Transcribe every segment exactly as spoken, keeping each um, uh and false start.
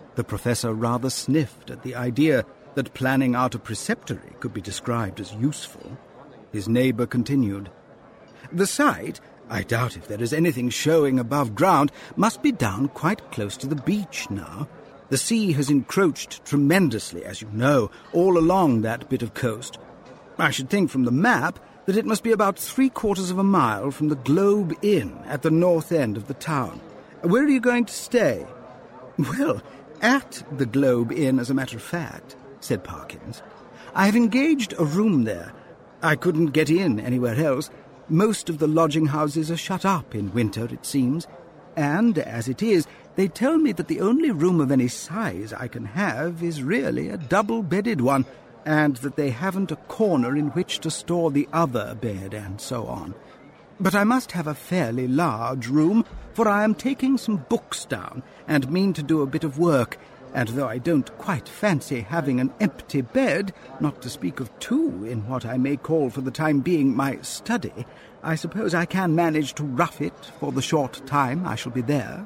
The professor rather sniffed at the idea that planning out a preceptory could be described as useful. His neighbour continued. The site, I doubt if there is anything showing above ground, must be down quite close to the beach now. The sea has encroached tremendously, as you know, all along that bit of coast. I should think from the map that it must be about three quarters of a mile from the Globe Inn at the north end of the town. Where are you going to stay? Well, at the Globe Inn, as a matter of fact, said Parkins. I have engaged a room there. I couldn't get in anywhere else. Most of the lodging-houses are shut up in winter, it seems, and, as it is, they tell me that the only room of any size I can have is really a double-bedded one, and that they haven't a corner in which to store the other bed, and so on. But I must have a fairly large room, for I am taking some books down, and mean to do a bit of work, and though I don't quite fancy having an empty bed, not to speak of two in what I may call for the time being my study, I suppose I can manage to rough it for the short time I shall be there.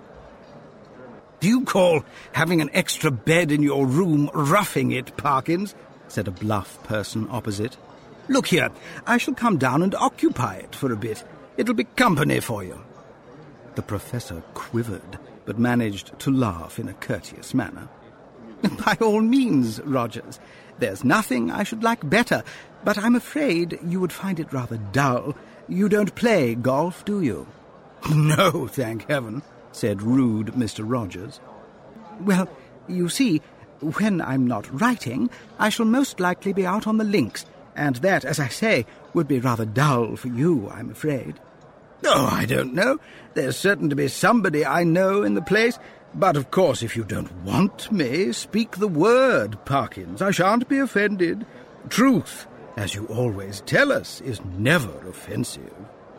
Do you call having an extra bed in your room roughing it, Parkins? Said a bluff person opposite. Look here, I shall come down and occupy it for a bit. It'll be company for you. The professor quivered, but managed to laugh in a courteous manner. By all means, Rogers. There's nothing I should like better, but I'm afraid you would find it rather dull. You don't play golf, do you? No, thank heaven, said rude Mister Rogers. Well, you see, when I'm not writing, I shall most likely be out on the links, and that, as I say, would be rather dull for you, I'm afraid. Oh, I don't know. There's certain to be somebody I know in the place, but of course if you don't want me, speak the word, Parkins. I shan't be offended. Truth, as you always tell us, is never offensive.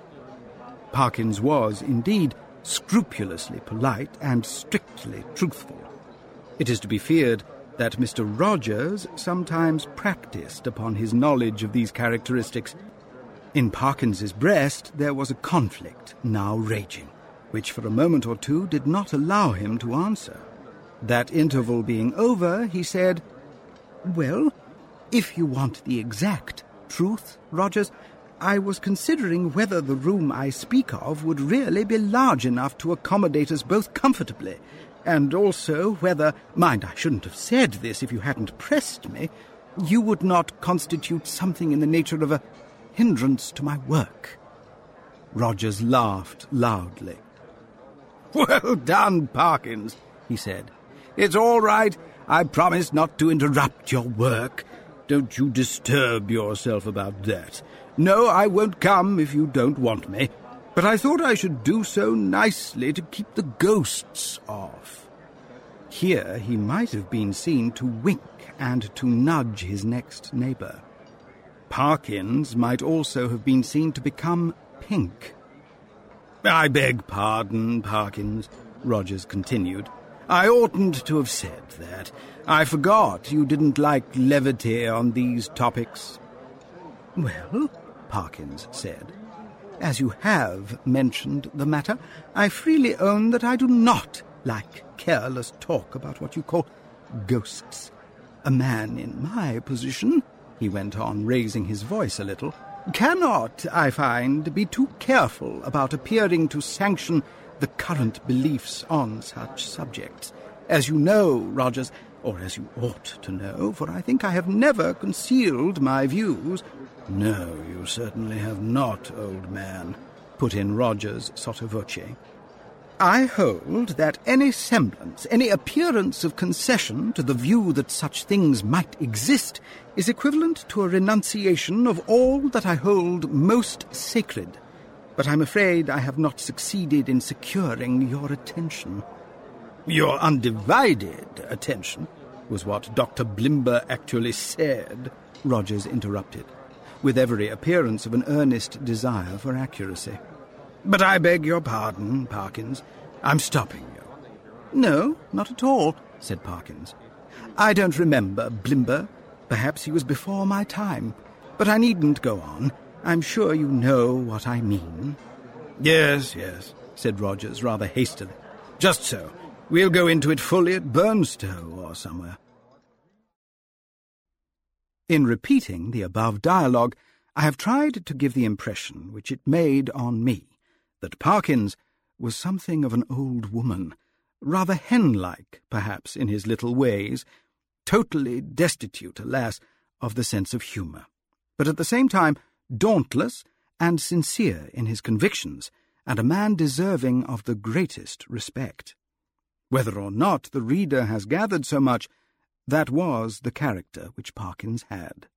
Parkins was, indeed, scrupulously polite and strictly truthful. It is to be feared that Mister Rogers sometimes practised upon his knowledge of these characteristics. In Parkins's breast there was a conflict now raging, which for a moment or two did not allow him to answer. That interval being over, he said, Well, if you want the exact truth, Rogers, I was considering whether the room I speak of would really be large enough to accommodate us both comfortably, and also whether, mind, I shouldn't have said this if you hadn't pressed me, you would not constitute something in the nature of a hindrance to my work. Rogers laughed loudly. Well done, Parkins, he said. It's all right. I promise not to interrupt your work. Don't you disturb yourself about that. No, I won't come if you don't want me, but I thought I should do so nicely to keep the ghosts off. Here he might have been seen to wink and to nudge his next neighbour. Parkins might also have been seen to become pink. I beg pardon, Parkins, Rogers continued. I oughtn't to have said that. I forgot you didn't like levity on these topics. Well, Parkins said, as you have mentioned the matter, I freely own that I do not like careless talk about what you call ghosts. A man in my position, he went on, raising his voice a little, cannot, I find, be too careful about appearing to sanction the current beliefs on such subjects. As you know, Rogers, or as you ought to know, for I think I have never concealed my views. No, you certainly have not, old man, put in Rogers sotto voce. I hold that any semblance, any appearance of concession to the view that such things might exist is equivalent to a renunciation of all that I hold most sacred. But I'm afraid I have not succeeded in securing your attention. Your undivided attention was what Doctor Blimber actually said, Rogers interrupted, with every appearance of an earnest desire for accuracy. But I beg your pardon, Parkins. I'm stopping you. No, not at all, said Parkins. I don't remember Blimber. Perhaps he was before my time. But I needn't go on. I'm sure you know what I mean. Yes, yes, said Rogers rather hastily. Just so. We'll go into it fully at Burnstow or somewhere. In repeating the above dialogue, I have tried to give the impression which it made on me, that Parkins was something of an old woman, rather hen-like, perhaps, in his little ways, totally destitute, alas, of the sense of humour, but at the same time dauntless and sincere in his convictions, and a man deserving of the greatest respect. Whether or not the reader has gathered so much, that was the character which Parkins had.